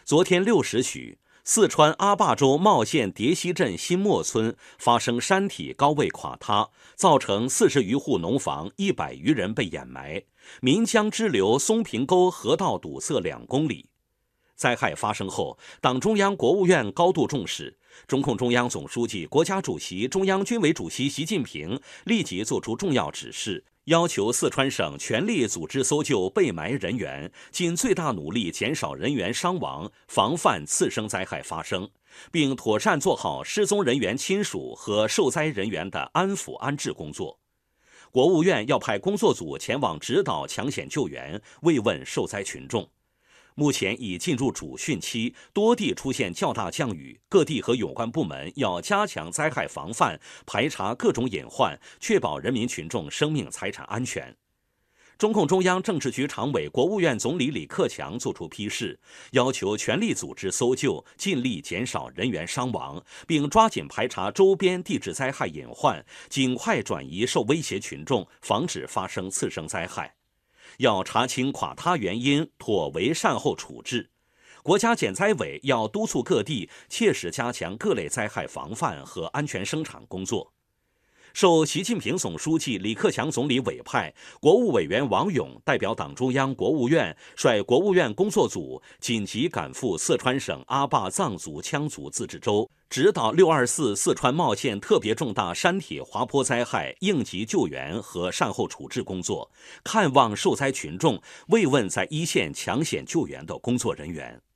昨天6时许，四川阿坝州茂县蝶溪镇新莫村发生山体高位垮塌，造成40余户农房、100余人被掩埋，岷江支流松坪沟河道堵塞2公里。灾害发生后，党中央、国务院高度重视，中共中央总书记、国家主席、中央军委主席习近平立即作出重要指示，要求四川省全力组织搜救被埋人员，尽最大努力减少人员伤亡，防范次生灾害发生，并妥善做好失踪人员亲属和受灾人员的安抚安置工作。国务院要派工作组前往指导抢险救援，慰问受灾群众。目前已进入主汛期，多地出现较大降雨，各地和有关部门要加强灾害防范，排查各种隐患，确保人民群众生命财产安全。中共中央政治局常委、国务院总理李克强作出批示，要求全力组织搜救，尽力减少人员伤亡，并抓紧排查周边地质灾害隐患，尽快转移受威胁群众，防止发生次生灾害。要查清垮塌原因，妥为善后处置。国家减灾委要督促各地切实加强各类灾害防范和安全生产工作。受习近平总书记、李克强总理委派，国务委员王勇代表党中央、国务院，率国务院工作组紧急赶赴四川省阿坝藏族羌族自治州，指导624四川茂县特别重大山体滑坡灾害应急救援和善后处置工作，看望受灾群众，慰问在一线抢险救援的工作人员。